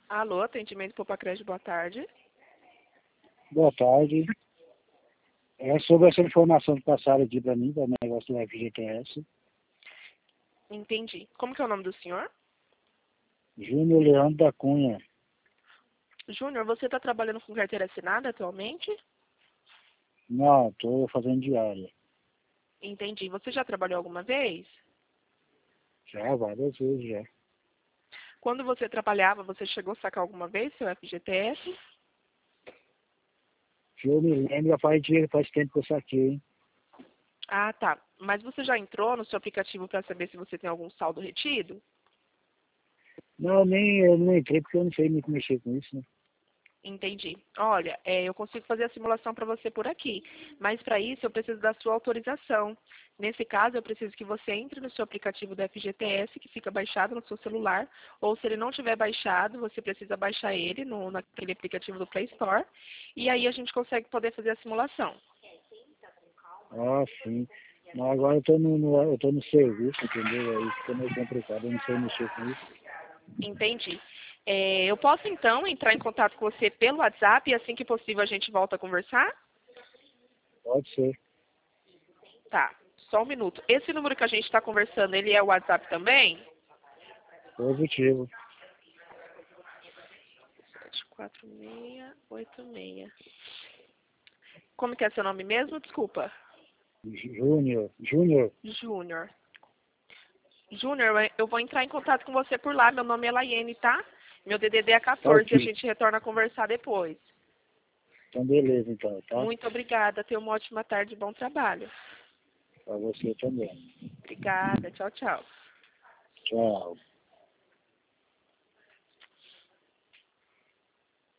Alô, atendimento Popacred, boa tarde. Boa tarde. É sobre essa informação que passaram aqui para mim, do negócio do FGTS. Entendi. Como que é o nome do senhor? Júnior Leandro da Cunha. Júnior, você está trabalhando com carteira assinada atualmente? Não, estou fazendo diária. Entendi. Você já trabalhou alguma vez? Já, várias vezes já. Quando você trabalhava, você chegou a sacar alguma vez seu FGTS? Se eu me lembro, faz tempo que eu saquei, hein? Ah, tá. Mas você já entrou no seu aplicativo para saber se você tem algum saldo retido? Não, eu não entrei porque eu não sei muito mexer com isso, né? Entendi. Olha, eu consigo fazer a simulação para você por aqui, mas para isso eu preciso da sua autorização. Nesse caso, eu preciso que você entre no seu aplicativo do FGTS, que fica baixado no seu celular, ou se ele não tiver baixado, você precisa baixar ele naquele aplicativo do Play Store, e aí a gente consegue poder fazer a simulação. Ah, sim. Mas agora eu tô no serviço, entendeu? Aí fica meio complicado, eu não sei mexer com isso. Entendi. Eu posso então entrar em contato com você pelo WhatsApp e assim que possível a gente volta a conversar? Pode ser. Tá, só um minuto. Esse número que a gente está conversando, ele é o WhatsApp também? Positivo. 74686. Como que é seu nome mesmo? Desculpa. Júnior. Júnior. Júnior, eu vou entrar em contato com você por lá. Meu nome é Laiane, tá? Meu DDD é Tá 14 e a ok. gente retorna a conversar depois. Então, beleza, então, tá? Muito obrigada. Tenha uma ótima tarde e bom trabalho. Para você também. Obrigada. Tchau, tchau. Tchau.